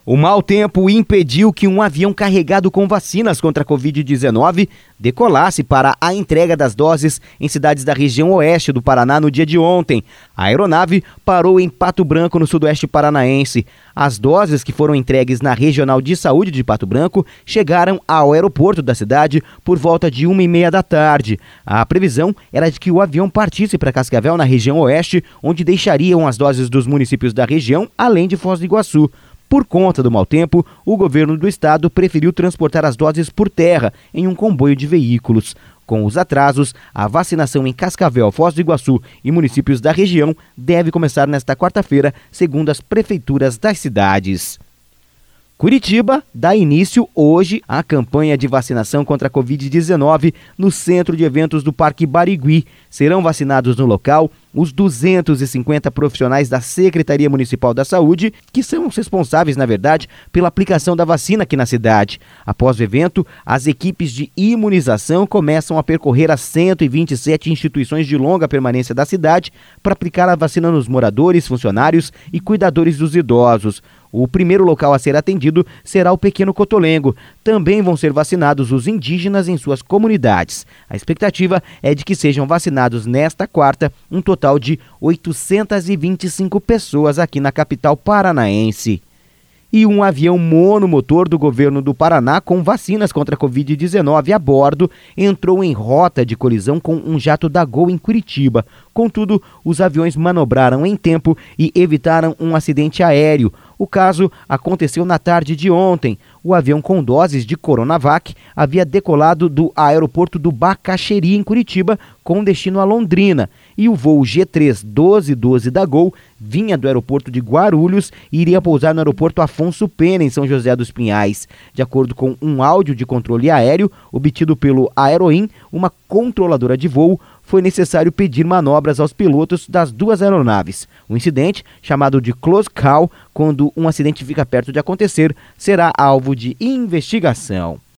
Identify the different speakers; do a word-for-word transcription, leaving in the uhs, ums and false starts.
Speaker 1: O mau tempo impediu que um avião carregado com vacinas contra a covid dezenove decolasse para a entrega das doses em cidades da região oeste do Paraná no dia de ontem. A aeronave parou em Pato Branco, no sudoeste paranaense. As doses que foram entregues na Regional de Saúde de Pato Branco chegaram ao aeroporto da cidade por volta de uma e meia da tarde. A previsão era de que o avião partisse para Cascavel, na região oeste, onde deixariam as doses dos municípios da região, além de Foz do Iguaçu. Por conta do mau tempo, o governo do estado preferiu transportar as doses por terra em um comboio de veículos. Com os atrasos, a vacinação em Cascavel, Foz do Iguaçu e municípios da região deve começar nesta quarta-feira, segundo as prefeituras das cidades. Curitiba dá início hoje à campanha de vacinação contra a covid dezenove no centro de eventos do Parque Barigui. Serão vacinados no local os duzentos e cinquenta profissionais da Secretaria Municipal da Saúde, que são os responsáveis, na verdade, pela aplicação da vacina aqui na cidade. Após o evento, as equipes de imunização começam a percorrer as cento e vinte e sete instituições de longa permanência da cidade para aplicar a vacina nos moradores, funcionários e cuidadores dos idosos. O primeiro local a ser atendido será o Pequeno Cotolengo. Também vão ser vacinados os indígenas em suas comunidades. A expectativa é de que sejam vacinados nesta quarta um total de oitocentas e vinte e cinco pessoas aqui na capital paranaense. E um avião monomotor do governo do Paraná com vacinas contra a covid dezenove a bordo entrou em rota de colisão com um jato da Gol em Curitiba. Contudo, os aviões manobraram em tempo e evitaram um acidente aéreo. O caso aconteceu na tarde de ontem. O avião com doses de Coronavac havia decolado do aeroporto do Bacaxeri, em Curitiba, com destino a Londrina. E o voo G três doze doze da Gol vinha do aeroporto de Guarulhos e iria pousar no aeroporto Afonso Pena, em São José dos Pinhais. De acordo com um áudio de controle aéreo obtido pelo Aeroin, uma controladora de voo, foi necessário pedir manobras aos pilotos das duas aeronaves. O incidente, chamado de close call, quando um acidente fica perto de acontecer, será alvo de investigação.